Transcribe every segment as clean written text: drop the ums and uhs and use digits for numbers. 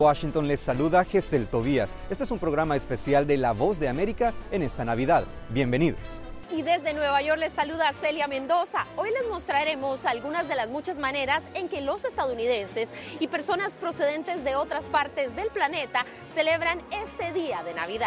Washington les saluda Gesel Tobías. Este es un programa especial de La Voz de América en esta Navidad. Bienvenidos. Y desde Nueva York les saluda Celia Mendoza. Hoy les mostraremos algunas de las muchas maneras en que los estadounidenses y personas procedentes de otras partes del planeta celebran este día de Navidad.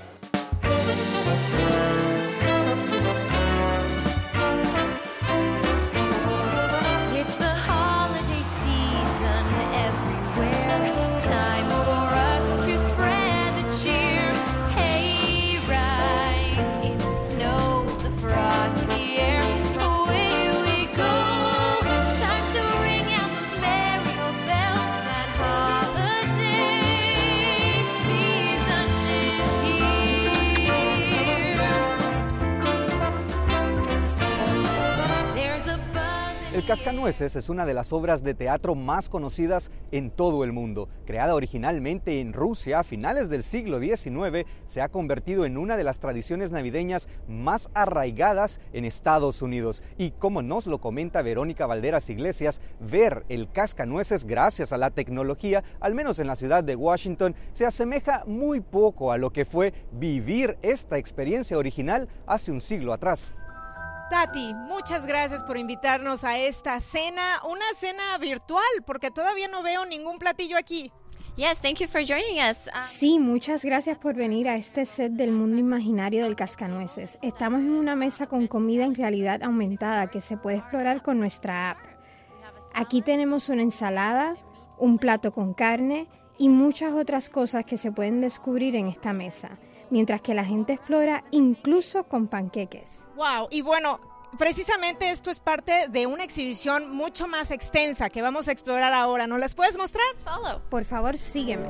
El Cascanueces es una de las obras de teatro más conocidas en todo el mundo. Creada originalmente en Rusia a finales del siglo XIX, se ha convertido en una de las tradiciones navideñas más arraigadas en Estados Unidos. Y como nos lo comenta Verónica Valderas Iglesias, ver el Cascanueces gracias a la tecnología, al menos en la ciudad de Washington, se asemeja muy poco a lo que fue vivir esta experiencia original hace un siglo atrás. Tati, muchas gracias por invitarnos a esta cena, una cena virtual, porque todavía no veo ningún platillo aquí. Yes, thank you for joining us. Sí, muchas gracias por venir a este set del mundo imaginario del Cascanueces. Estamos en una mesa con comida en realidad aumentada que se puede explorar con nuestra app. Aquí tenemos una ensalada, un plato con carne y muchas otras cosas que se pueden descubrir en esta mesa, mientras que la gente explora incluso con panqueques. Wow, y bueno, precisamente esto es parte de una exhibición mucho más extensa que vamos a explorar ahora. ¿Nos las puedes mostrar? Por favor, sígueme.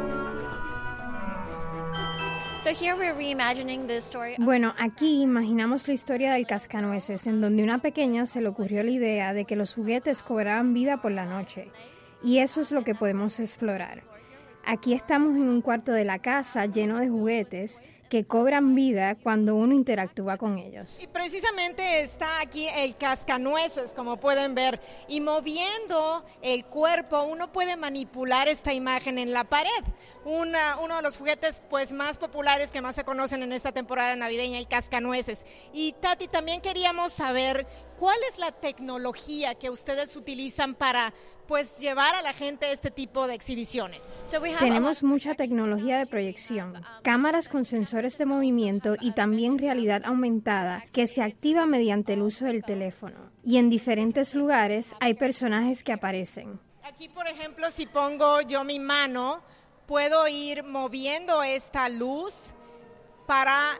Bueno, aquí imaginamos la historia del Cascanueces, en donde una pequeña se le ocurrió la idea de que los juguetes cobraban vida por la noche. Y eso es lo que podemos explorar. Aquí estamos en un cuarto de la casa lleno de juguetes que cobran vida cuando uno interactúa con ellos. Y precisamente está aquí el Cascanueces, como pueden ver, y moviendo el cuerpo uno puede manipular esta imagen en la pared. Uno de los juguetes pues más populares que más se conocen en esta temporada navideña, el Cascanueces. Y Tati, también queríamos saber cuál es la tecnología que ustedes utilizan para pues llevar a la gente este tipo de exhibiciones. Tenemos mucha tecnología de proyección, cámaras con sensores de movimiento y también realidad aumentada que se activa mediante el uso del teléfono. Y en diferentes lugares hay personajes que aparecen. Aquí, por ejemplo, si pongo yo mi mano, puedo ir moviendo esta luz para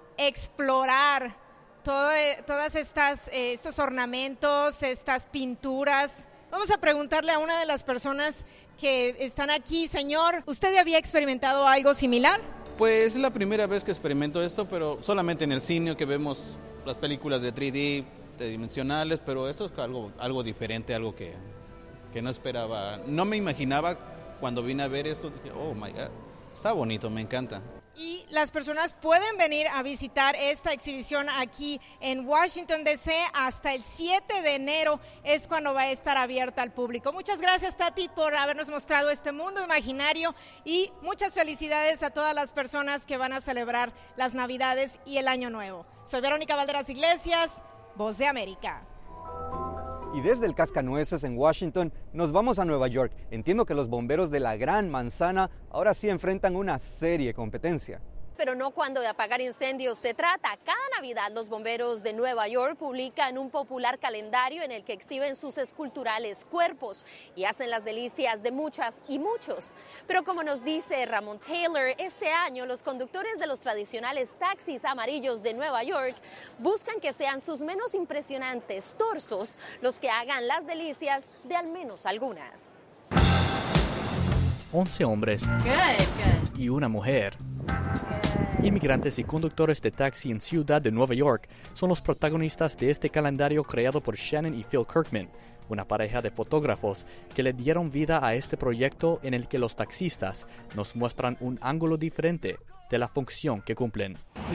explorar todas estos ornamentos, estas pinturas. Vamos a preguntarle a una de las personas que están aquí. Señor, ¿usted había experimentado algo similar? Pues es la primera vez que experimento esto, pero solamente en el cine, que vemos las películas de 3D, tridimensionales, pero esto es algo diferente, algo que no esperaba. No me imaginaba cuando vine a ver esto, dije, oh my God, está bonito, me encanta. Y las personas pueden venir a visitar esta exhibición aquí en Washington, D.C. hasta el 7 de enero es cuando va a estar abierta al público. Muchas gracias, Tati, por habernos mostrado este mundo imaginario y muchas felicidades a todas las personas que van a celebrar las Navidades y el Año Nuevo. Soy Verónica Valderas Iglesias, Voz de América. Y desde el Cascanueces en Washington nos vamos a Nueva York. Entiendo que los bomberos de la Gran Manzana ahora sí enfrentan una seria competencia. Pero no cuando de apagar incendios se trata. Cada Navidad los bomberos de Nueva York publican un popular calendario en el que exhiben sus esculturales cuerpos y hacen las delicias de muchas y muchos. Pero como nos dice Ramón Taylor, este año los conductores de los tradicionales taxis amarillos de Nueva York buscan que sean sus menos impresionantes torsos los que hagan las delicias de al menos algunas. 11 hombres y una mujer. Inmigrantes y conductores de taxi en Ciudad de Nueva York son los protagonistas de este calendario creado por Shannon y Phil Kirkman, una pareja de fotógrafos que le dieron vida a este proyecto en el que los taxistas nos muestran un ángulo diferente de la función que cumplen.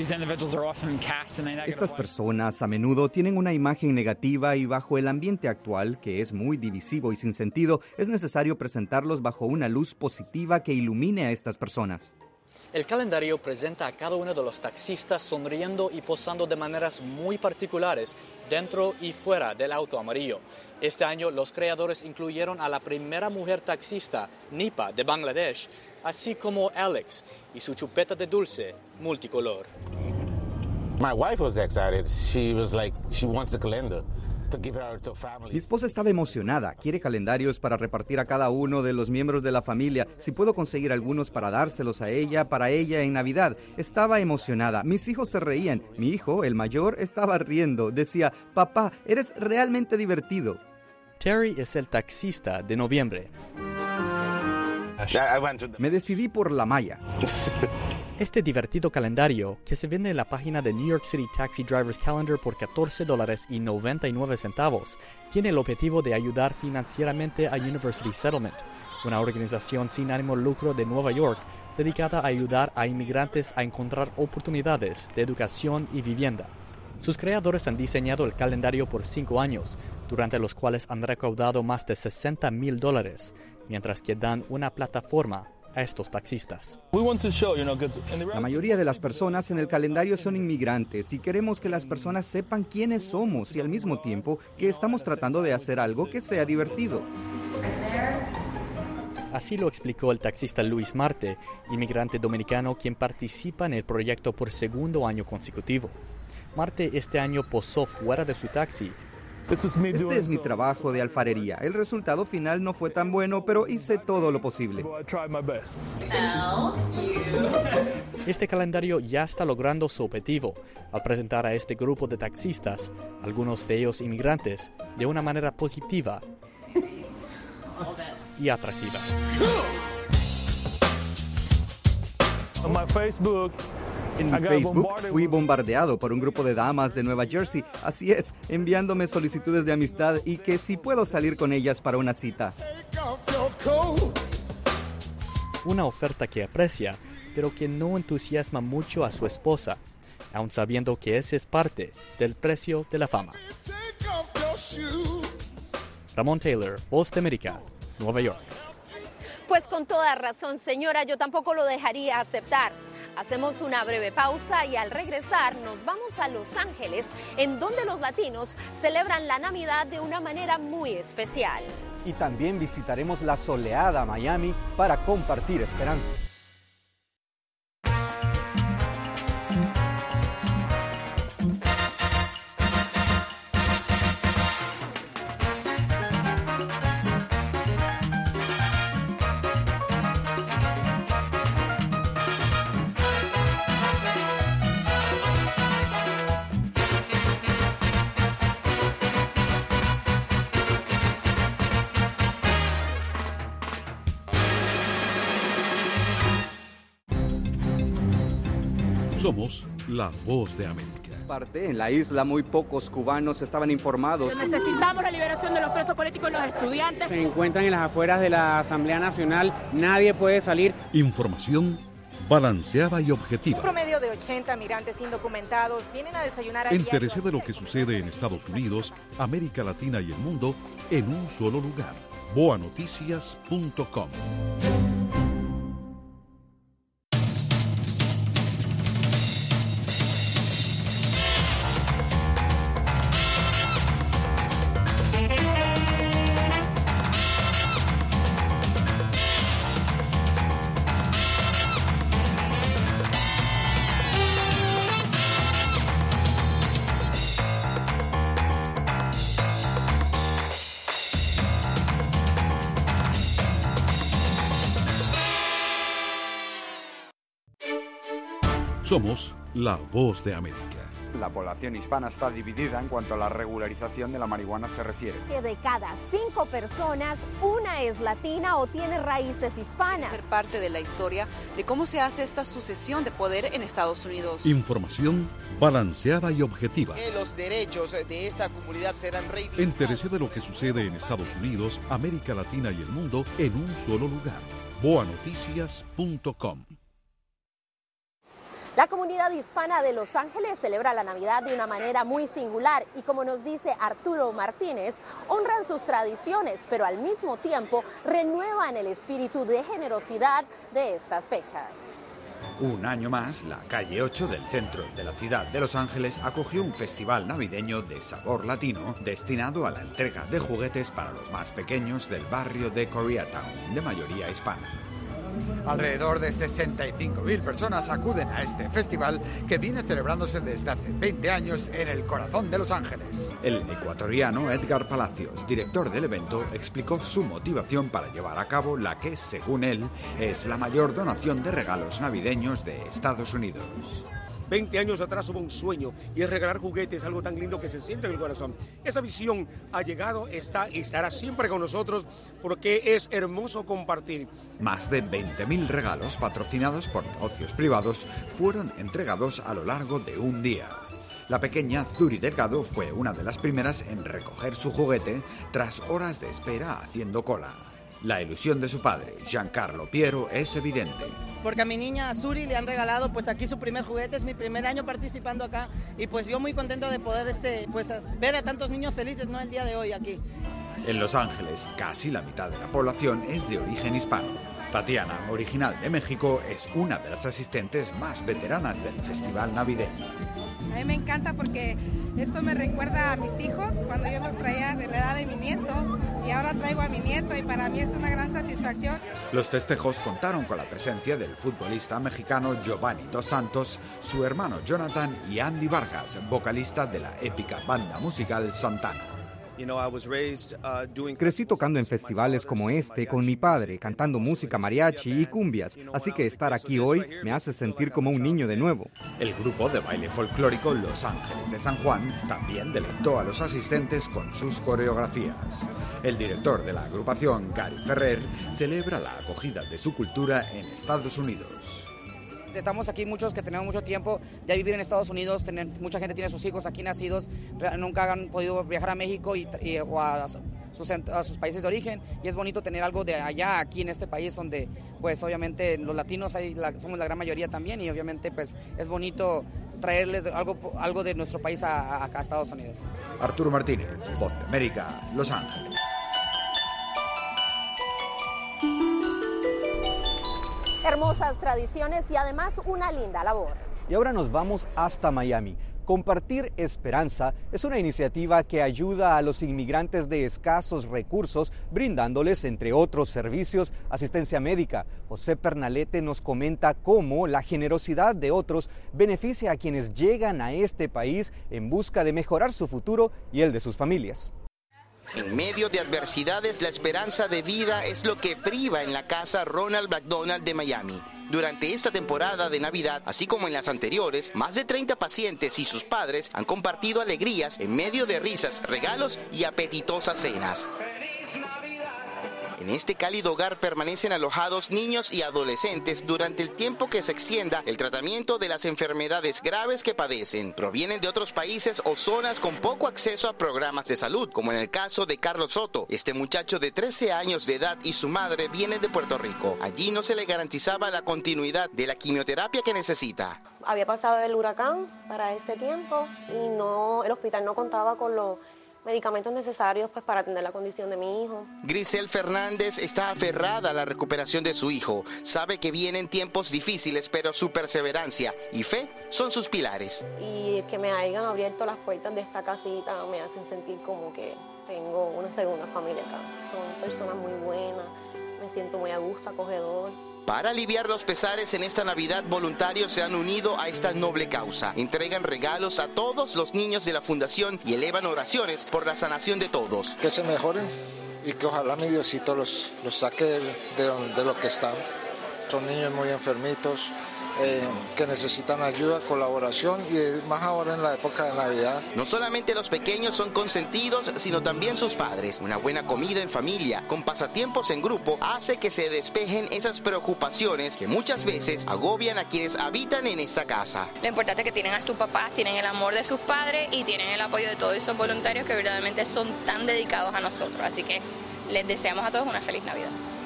Estas personas a menudo tienen una imagen negativa y bajo el ambiente actual, que es muy divisivo y sin sentido, es necesario presentarlos bajo una luz positiva que ilumine a estas personas. El calendario presenta a cada uno de los taxistas sonriendo y posando de maneras muy particulares dentro y fuera del auto amarillo. Este año los creadores incluyeron a la primera mujer taxista, Nipa, de Bangladesh, así como Alex y su chupeta de dulce multicolor. My wife was excited. She was like, she wants a calendar. Mi esposa estaba emocionada. Quiere calendarios para repartir a cada uno de los miembros de la familia. Si puedo conseguir algunos para dárselos a ella, para ella en Navidad. Estaba emocionada. Mis hijos se reían. Mi hijo, el mayor, estaba riendo. Decía, papá, eres realmente divertido. Terry es el taxista de noviembre. Me decidí por la malla. Este divertido calendario, que se vende en la página de New York City Taxi Drivers Calendar por $14.99, tiene el objetivo de ayudar financieramente a University Settlement, una organización sin ánimo de lucro de Nueva York dedicada a ayudar a inmigrantes a encontrar oportunidades de educación y vivienda. Sus creadores han diseñado el calendario por 5 años, durante los cuales han recaudado más de $60,000, mientras que dan una plataforma a estos taxistas. La mayoría de las personas en el calendario son inmigrantes y queremos que las personas sepan quiénes somos y al mismo tiempo que estamos tratando de hacer algo que sea divertido. Así lo explicó el taxista Luis Marte, inmigrante dominicano quien participa en el proyecto por segundo año consecutivo. Marte este año posó fuera de su taxi. Este es mi trabajo de alfarería. El resultado final no fue tan bueno, pero hice todo lo posible. Este calendario ya está logrando su objetivo al presentar a este grupo de taxistas, algunos de ellos inmigrantes, de una manera positiva y atractiva. En mi Facebook fui bombardeado por un grupo de damas de Nueva Jersey, así es, enviándome solicitudes de amistad y que si puedo salir con ellas para una cita. Una oferta que aprecia, pero que no entusiasma mucho a su esposa, aun sabiendo que ese es parte del precio de la fama. Ramón Taylor, Voz de América, Nueva York. Pues con toda razón, señora, yo tampoco lo dejaría aceptar. Hacemos una breve pausa y al regresar nos vamos a Los Ángeles, en donde los latinos celebran la Navidad de una manera muy especial. Y también visitaremos la soleada Miami para compartir esperanza. Somos la Voz de América. En la isla muy pocos cubanos estaban informados. Necesitamos la liberación de los presos políticos y los estudiantes. Se encuentran en las afueras de la Asamblea Nacional, nadie puede salir. Información balanceada y objetiva. Un promedio de 80 migrantes indocumentados vienen a desayunar. Entérese de lo que sucede en Estados Unidos, América Latina y el mundo en un solo lugar. boanoticias.com. Somos la Voz de América. La población hispana está dividida en cuanto a la regularización de la marihuana se refiere. Que de cada 5 personas, una es latina o tiene raíces hispanas. Ser parte de la historia de cómo se hace esta sucesión de poder en Estados Unidos. Información balanceada y objetiva. Que los derechos de esta comunidad serán reivindicados. Entérese de lo que sucede en Estados Unidos, América Latina y el mundo en un solo lugar. boanoticias.com. La comunidad hispana de Los Ángeles celebra la Navidad de una manera muy singular y, como nos dice Arturo Martínez, honran sus tradiciones, pero al mismo tiempo renuevan el espíritu de generosidad de estas fechas. Un año más, la calle 8 del centro de la ciudad de Los Ángeles acogió un festival navideño de sabor latino destinado a la entrega de juguetes para los más pequeños del barrio de Koreatown, de mayoría hispana. Alrededor de 65.000 personas acuden a este festival que viene celebrándose desde hace 20 años en el corazón de Los Ángeles. El ecuatoriano Edgar Palacios, director del evento, explicó su motivación para llevar a cabo la que, según él, es la mayor donación de regalos navideños de Estados Unidos. 20 años atrás hubo un sueño y es regalar juguetes, algo tan lindo que se siente en el corazón. Esa visión ha llegado, está y estará siempre con nosotros porque es hermoso compartir. Más de 20.000 regalos patrocinados por negocios privados fueron entregados a lo largo de un día. La pequeña Zuri Delgado fue una de las primeras en recoger su juguete tras horas de espera haciendo cola. La ilusión de su padre, Giancarlo Piero, es evidente. Porque a mi niña Zuri le han regalado pues aquí su primer juguete, es mi primer año participando acá y pues yo muy contento de poder pues ver a tantos niños felices, ¿no?, el día de hoy aquí. En Los Ángeles, casi la mitad de la población es de origen hispano. Tatiana, original de México, es una de las asistentes más veteranas del festival navideño. A mí me encanta porque esto me recuerda a mis hijos cuando yo los traía de la edad de mi nieto y ahora traigo a mi nieto y para mí es una gran satisfacción. Los festejos contaron con la presencia del futbolista mexicano Giovanni Dos Santos, su hermano Jonathan y Andy Vargas, vocalista de la épica banda musical Santana. Crecí tocando en festivales como este con mi padre, cantando música mariachi y cumbias, así que estar aquí hoy me hace sentir como un niño de nuevo. El grupo de baile folclórico Los Ángeles de San Juan también deleitó a los asistentes con sus coreografías. El director de la agrupación, Gary Ferrer, celebra la acogida de su cultura en Estados Unidos. Estamos aquí muchos que tenemos mucho tiempo de vivir en Estados Unidos, mucha gente tiene sus hijos aquí nacidos, nunca han podido viajar a México o a sus países de origen y es bonito tener algo de allá aquí en este país donde pues obviamente los latinos somos la gran mayoría también y obviamente pues es bonito traerles algo de nuestro país a Estados Unidos. Arturo Martínez, Voz de América, Los Ángeles. Hermosas tradiciones y además una linda labor. Y ahora nos vamos hasta Miami. Compartir Esperanza es una iniciativa que ayuda a los inmigrantes de escasos recursos, brindándoles, entre otros servicios, asistencia médica. José Pernalete nos comenta cómo la generosidad de otros beneficia a quienes llegan a este país en busca de mejorar su futuro y el de sus familias. En medio de adversidades, la esperanza de vida es lo que priva en la casa Ronald McDonald de Miami. Durante esta temporada de Navidad, así como en las anteriores, más de 30 pacientes y sus padres han compartido alegrías en medio de risas, regalos y apetitosas cenas. En este cálido hogar permanecen alojados niños y adolescentes durante el tiempo que se extienda el tratamiento de las enfermedades graves que padecen. Provienen de otros países o zonas con poco acceso a programas de salud, como en el caso de Carlos Soto. Este muchacho de 13 años de edad y su madre vienen de Puerto Rico. Allí no se le garantizaba la continuidad de la quimioterapia que necesita. Había pasado el huracán para ese tiempo y el hospital no contaba con los medicamentos necesarios pues para atender la condición de mi hijo. Grisel Fernández está aferrada a la recuperación de su hijo. Sabe que vienen tiempos difíciles, pero su perseverancia y fe son sus pilares. Y que me hayan abierto las puertas de esta casita me hacen sentir como que tengo una segunda familia acá. Son personas muy buenas, me siento muy a gusto, acogedor. Para aliviar los pesares en esta Navidad, voluntarios se han unido a esta noble causa. Entregan regalos a todos los niños de la fundación y elevan oraciones por la sanación de todos. Que se mejoren y que ojalá mi Diosito los saque de lo que están. Son niños muy enfermitos, que necesitan ayuda, colaboración y más ahora en la época de Navidad. No solamente los pequeños son consentidos, sino también sus padres. Una buena comida en familia, con pasatiempos en grupo, hace que se despejen esas preocupaciones que muchas veces agobian a quienes habitan en esta casa. Lo importante es que tienen a sus papás, tienen el amor de sus padres y tienen el apoyo de todos esos voluntarios que verdaderamente son tan dedicados a nosotros. Así que les deseamos a todos una feliz Navidad.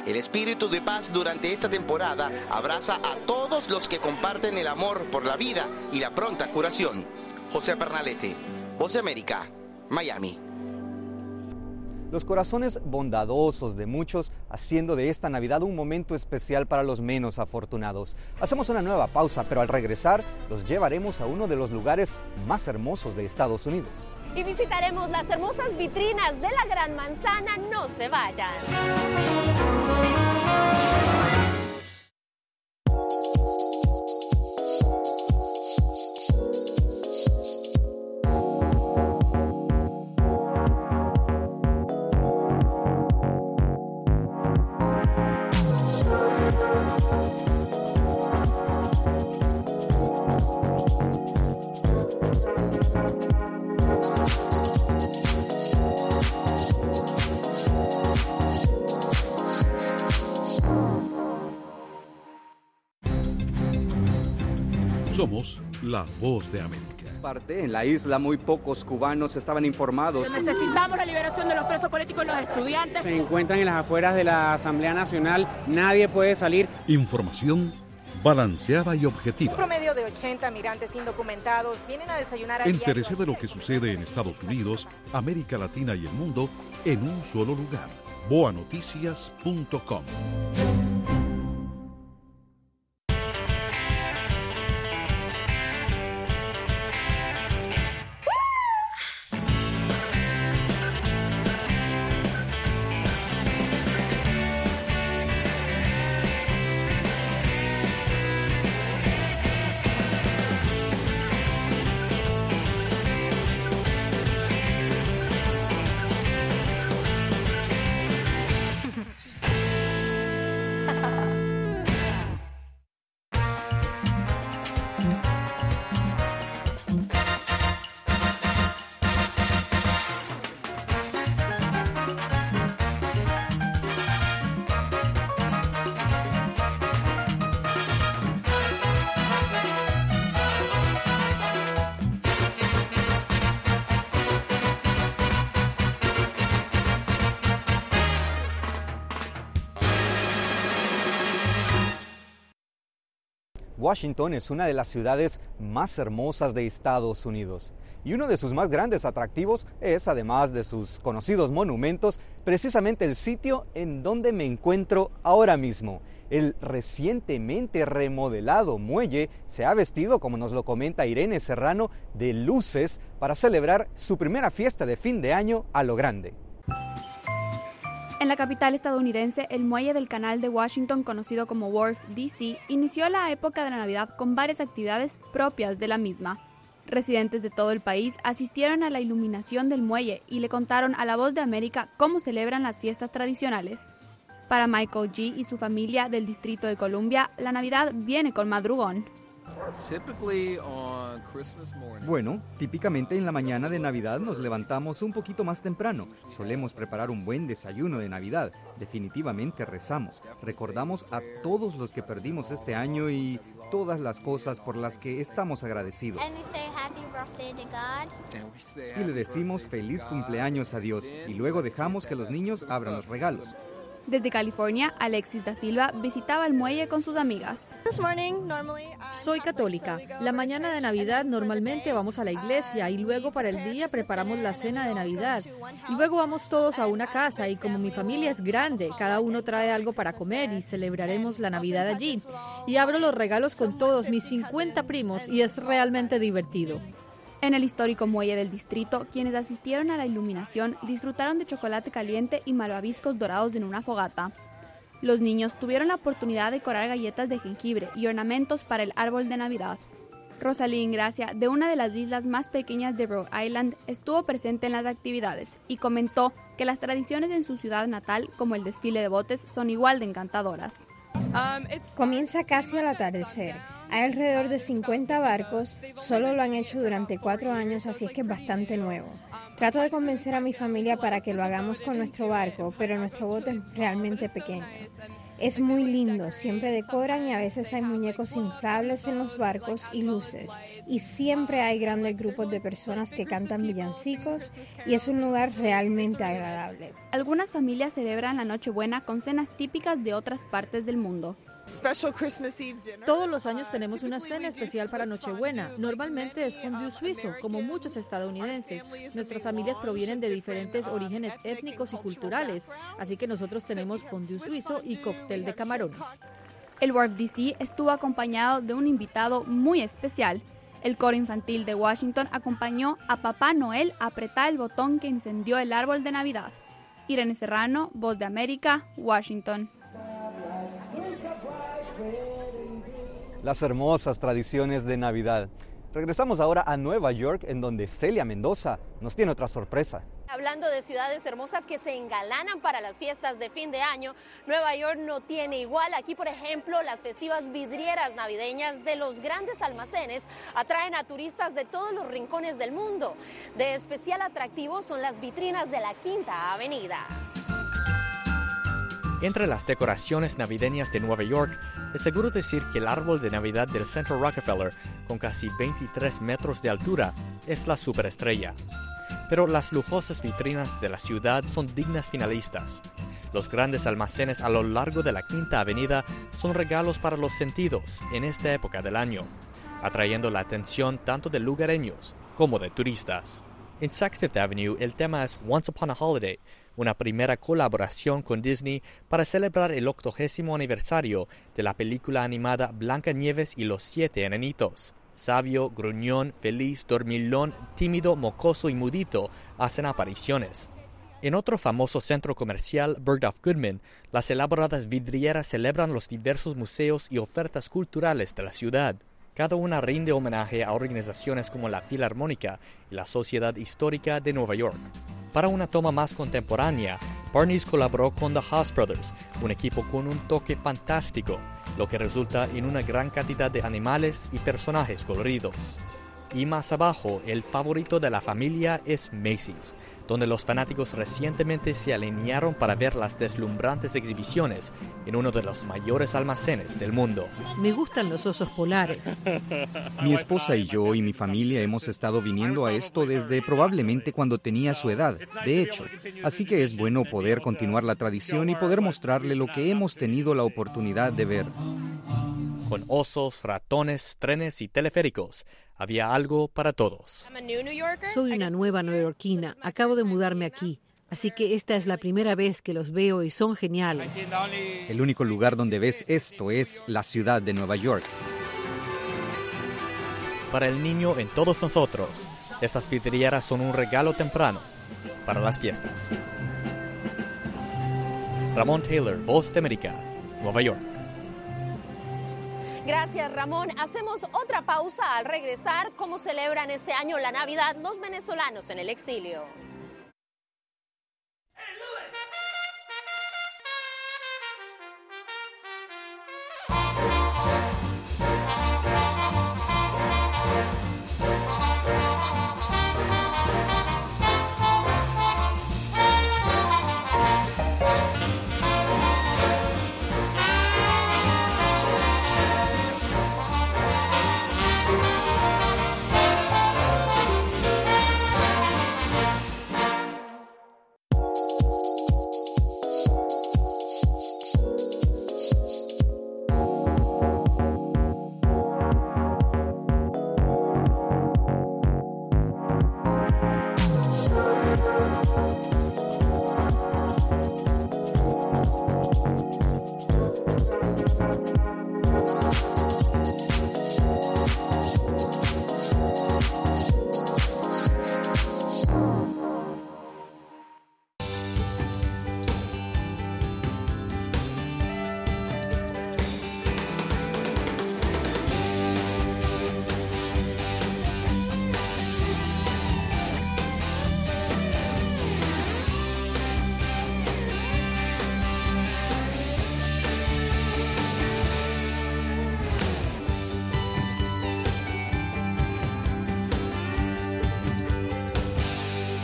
El espíritu de paz durante esta temporada abraza a todos los que comparten el amor por la vida y la pronta curación. José Pernalete, Voz de América, Miami. Los corazones bondadosos de muchos haciendo de esta Navidad un momento especial para los menos afortunados. Hacemos una nueva pausa, pero al regresar los llevaremos a uno de los lugares más hermosos de Estados Unidos. Y visitaremos las hermosas vitrinas de la Gran Manzana. No se vayan. Somos la Voz de América. En la isla muy pocos cubanos estaban informados. Necesitamos la liberación de los presos políticos y los estudiantes. Se encuentran en las afueras de la Asamblea Nacional, nadie puede salir. Información balanceada y objetiva. Un promedio de 80 migrantes indocumentados vienen a desayunar aquí. Entérese de lo que sucede en Estados Unidos, América Latina y el mundo en un solo lugar. boanoticias.com. Washington es una de las ciudades más hermosas de Estados Unidos. Y uno de sus más grandes atractivos es, además de sus conocidos monumentos, precisamente el sitio en donde me encuentro ahora mismo. El recientemente remodelado muelle se ha vestido, como nos lo comenta Irene Serrano, de luces para celebrar su primera fiesta de fin de año a lo grande. En la capital estadounidense, el muelle del Canal de Washington, conocido como Wharf, D.C., inició la época de la Navidad con varias actividades propias de la misma. Residentes de todo el país asistieron a la iluminación del muelle y le contaron a La Voz de América cómo celebran las fiestas tradicionales. Para Michael G. y su familia del Distrito de Columbia, la Navidad viene con madrugón. Bueno, típicamente en la mañana de Navidad nos levantamos un poquito más temprano. Solemos preparar un buen desayuno de Navidad. Definitivamente rezamos. Recordamos a todos los que perdimos este año y todas las cosas por las que estamos agradecidos. Y le decimos feliz cumpleaños a Dios y luego dejamos que los niños abran los regalos. Desde California, Alexis da Silva visitaba el muelle con sus amigas. Soy católica. La mañana de Navidad normalmente vamos a la iglesia y luego para el día preparamos la cena de Navidad. Y luego vamos todos a una casa y como mi familia es grande, cada uno trae algo para comer y celebraremos la Navidad allí. Y abro los regalos con todos mis 50 primos y es realmente divertido. En el histórico muelle del distrito, quienes asistieron a la iluminación disfrutaron de chocolate caliente y malvaviscos dorados en una fogata. Los niños tuvieron la oportunidad de decorar galletas de jengibre y ornamentos para el árbol de Navidad. Rosalín Gracia, de una de las islas más pequeñas de Rhode Island, estuvo presente en las actividades y comentó que las tradiciones en su ciudad natal, como el desfile de botes, son igual de encantadoras. Comienza casi al atardecer. Hay alrededor de 50 barcos, solo lo han hecho durante 4 años, así es que es bastante nuevo. Trato de convencer a mi familia para que lo hagamos con nuestro barco, pero nuestro bote es realmente pequeño. Es muy lindo, siempre decoran y a veces hay muñecos inflables en los barcos y luces. Y siempre hay grandes grupos de personas que cantan villancicos y es un lugar realmente agradable. Algunas familias celebran la Nochebuena con cenas típicas de otras partes del mundo. Todos los años tenemos una cena especial para Nochebuena. Normalmente es fondue suizo, como muchos estadounidenses. Nuestras familias provienen de diferentes orígenes étnicos y culturales, así que nosotros tenemos fondue suizo y cóctel de camarones. El Wharf DC estuvo acompañado de un invitado muy especial. El coro infantil de Washington acompañó a Papá Noel a apretar el botón que encendió el árbol de Navidad. Irene Serrano, Voz de América, Washington. Las hermosas tradiciones de Navidad. Regresamos ahora a Nueva York, en donde Celia Mendoza nos tiene otra sorpresa. Hablando de ciudades hermosas que se engalanan para las fiestas de fin de año, Nueva York no tiene igual. Aquí, por ejemplo, las festivas vidrieras navideñas de los grandes almacenes atraen a turistas de todos los rincones del mundo. De especial atractivo son las vitrinas de la Quinta Avenida. Entre las decoraciones navideñas de Nueva York, es seguro decir que el árbol de Navidad del Centro Rockefeller, con casi 23 metros de altura, es la superestrella. Pero las lujosas vitrinas de la ciudad son dignas finalistas. Los grandes almacenes a lo largo de la Quinta Avenida son regalos para los sentidos en esta época del año, atrayendo la atención tanto de lugareños como de turistas. En Saks Fifth Avenue, el tema es Once Upon a Holiday, una primera colaboración con Disney para celebrar el 80º aniversario de la película animada Blancanieves y los 7 enanitos. Sabio, gruñón, feliz, dormilón, tímido, mocoso y mudito hacen apariciones. En otro famoso centro comercial, Bergdorf Goodman, las elaboradas vidrieras celebran los diversos museos y ofertas culturales de la ciudad. Cada una rinde homenaje a organizaciones como la Filarmónica y la Sociedad Histórica de Nueva York. Para una toma más contemporánea, Barneys colaboró con The Haas Brothers, un equipo con un toque fantástico, lo que resulta en una gran cantidad de animales y personajes coloridos. Y más abajo, el favorito de la familia es Macy's, donde los fanáticos recientemente se alinearon para ver las deslumbrantes exhibiciones en uno de los mayores almacenes del mundo. Me gustan los osos polares. Mi esposa y yo y mi familia hemos estado viniendo a esto desde probablemente cuando tenía su edad, de hecho. Así que es bueno poder continuar la tradición y poder mostrarle lo que hemos tenido la oportunidad de ver. Con osos, ratones, trenes y teleféricos, había algo para todos. Soy una nueva neoyorquina, acabo de mudarme aquí, así que esta es la primera vez que los veo y son geniales. El único lugar donde ves esto es la ciudad de Nueva York. Para el niño en todos nosotros, estas vidrieras son un regalo temprano para las fiestas. Ramón Taylor, Voz de América, Nueva York. Gracias, Ramón. Hacemos otra pausa al regresar. ¿Cómo celebran este año la Navidad los venezolanos en el exilio?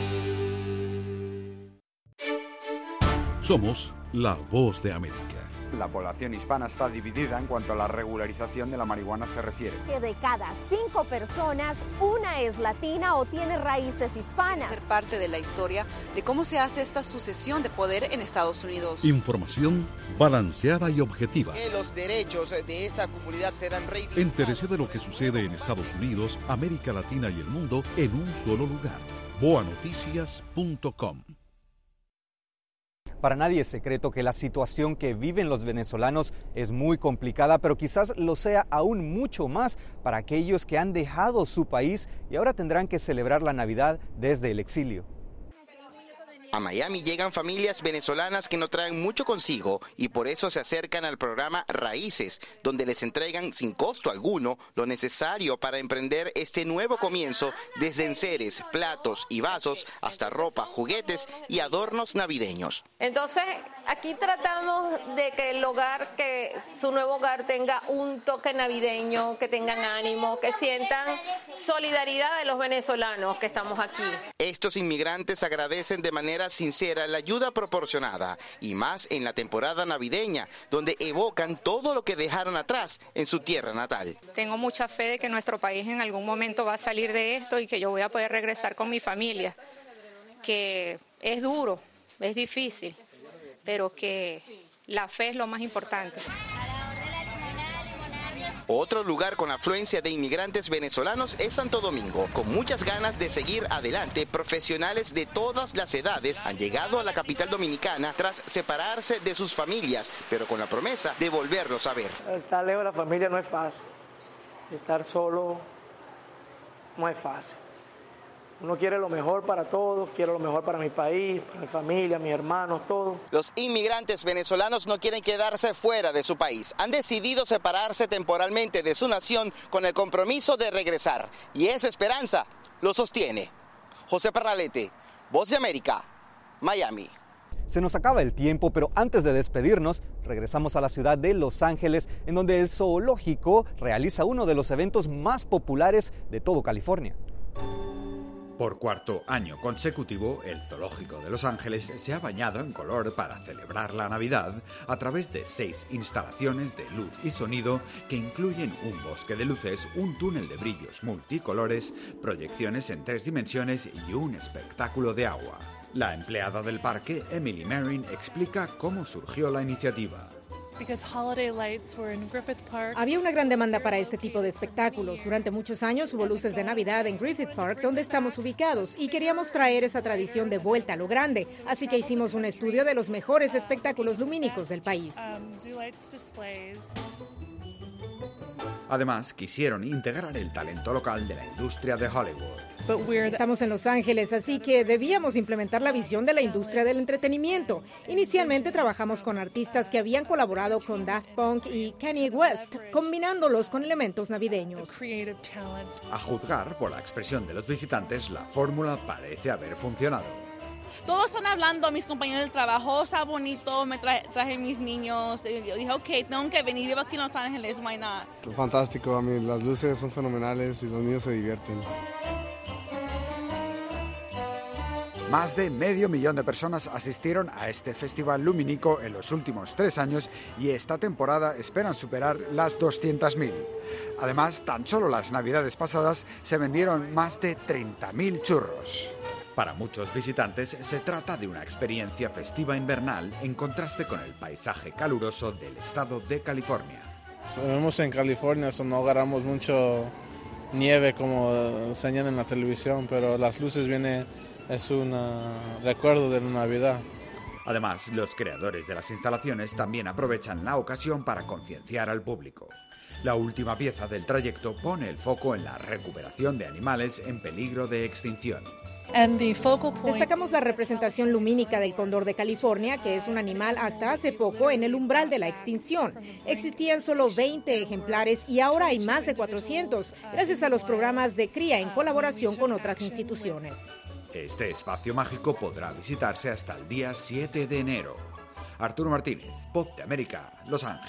Somos la Voz de América. la población hispana está dividida en cuanto a la regularización de la marihuana se refiere. Que de cada 5 personas, una es latina o tiene raíces hispanas. Ser parte de la historia de cómo se hace esta sucesión de poder en Estados Unidos. Información balanceada y objetiva. Que los derechos de esta comunidad serán reivindicados. Entérese de lo que sucede en Estados Unidos, América Latina y el mundo en un solo lugar. boanoticias.com. Para nadie es secreto que la situación que viven los venezolanos es muy complicada, pero quizás lo sea aún mucho más para aquellos que han dejado su país y ahora tendrán que celebrar la Navidad desde el exilio. A Miami llegan familias venezolanas que no traen mucho consigo y por eso se acercan al programa Raíces, donde les entregan sin costo alguno lo necesario para emprender este nuevo comienzo, desde enseres, platos y vasos hasta ropa, juguetes y adornos navideños. Entonces, aquí tratamos de que el hogar, que su nuevo hogar tenga un toque navideño, que tengan ánimo, que sientan solidaridad de los venezolanos que estamos aquí. Estos inmigrantes agradecen de manera sincera la ayuda proporcionada, y más en la temporada navideña, donde evocan todo lo que dejaron atrás en su tierra natal. Tengo mucha fe de que nuestro país en algún momento va a salir de esto y que yo voy a poder regresar con mi familia, que es duro, es difícil, pero que la fe es lo más importante. Otro lugar con afluencia de inmigrantes venezolanos es Santo Domingo. Con muchas ganas de seguir adelante, profesionales de todas las edades han llegado a la capital dominicana tras separarse de sus familias, pero con la promesa de volverlos a ver. Estar lejos de la familia no es fácil. Estar solo no es fácil. Uno quiere lo mejor para todos, quiero lo mejor para mi país, para mi familia, mis hermanos, todo. Los inmigrantes venezolanos no quieren quedarse fuera de su país. Han decidido separarse temporalmente de su nación con el compromiso de regresar. Y esa esperanza lo sostiene. José Pernalete, Voz de América, Miami. Se nos acaba el tiempo, pero antes de despedirnos, regresamos a la ciudad de Los Ángeles, en donde el zoológico realiza uno de los eventos más populares de todo California. Por cuarto año consecutivo, el Zoológico de Los Ángeles se ha bañado en color para celebrar la Navidad a través de 6 instalaciones de luz y sonido que incluyen un bosque de luces, un túnel de brillos multicolores, proyecciones en 3 dimensiones y un espectáculo de agua. La empleada del parque, Emily Marin, explica cómo surgió la iniciativa. Había una gran demanda para este tipo de espectáculos. Durante muchos años hubo luces de Navidad en Griffith Park, donde estamos ubicados, y queríamos traer esa tradición de vuelta a lo grande. Así que hicimos un estudio de los mejores espectáculos lumínicos del país. Además, quisieron integrar el talento local de la industria de Hollywood. Estamos en Los Ángeles, así que debíamos implementar la visión de la industria del entretenimiento. Inicialmente trabajamos con artistas que habían colaborado con Daft Punk y Kanye West, combinándolos con elementos navideños. A juzgar por la expresión de los visitantes, la fórmula parece haber funcionado. Todos están hablando, mis compañeros del trabajo, está bonito, me traje mis niños, yo dije, ok, tengo que venir, vivo aquí en Los Ángeles, why not? Fantástico, a mí las luces son fenomenales y los niños se divierten. Más de 500,000 de personas asistieron a este festival lumínico en los últimos 3 años y esta temporada esperan superar las 200,000. Además, tan solo las navidades pasadas se vendieron más de 30,000 churros. Para muchos visitantes se trata de una experiencia festiva invernal en contraste con el paisaje caluroso del estado de California. Vivimos en California, no agarramos mucho nieve como enseñan en la televisión, pero las luces es un recuerdo de la Navidad. Además, los creadores de las instalaciones también aprovechan la ocasión para concienciar al público. La última pieza del trayecto pone el foco en la recuperación de animales en peligro de extinción. Destacamos la representación lumínica del cóndor de California, que es un animal hasta hace poco en el umbral de la extinción. Existían solo 20 ejemplares y ahora hay más de 400, gracias a los programas de cría en colaboración con otras instituciones. Este espacio mágico podrá visitarse hasta el día 7 de enero. Arturo Martínez, Voz de América, Los Ángeles.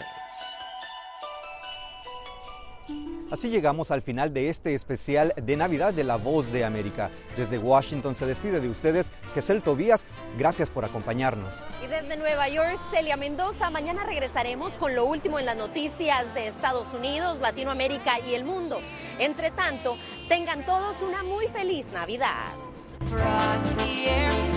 Así llegamos al final de este especial de Navidad de La Voz de América. Desde Washington se despide de ustedes Gesell Tobías. Gracias por acompañarnos. Y desde Nueva York, Celia Mendoza, mañana regresaremos con lo último en las noticias de Estados Unidos, Latinoamérica y el mundo. Entre tanto, tengan todos una muy feliz Navidad.